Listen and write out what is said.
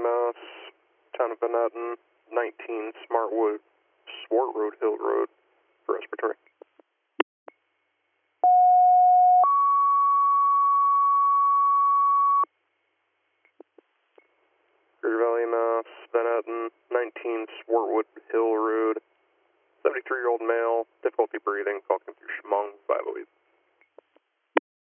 Mass, Town of Manhattan, 19 Smartwood, Swart Road, Hill Road, for respiratory. Greater Valley, Mass, Manhattan, 19 Swartwood Hill Road, 73-year-old male, difficulty breathing, talking through Schmung, 508.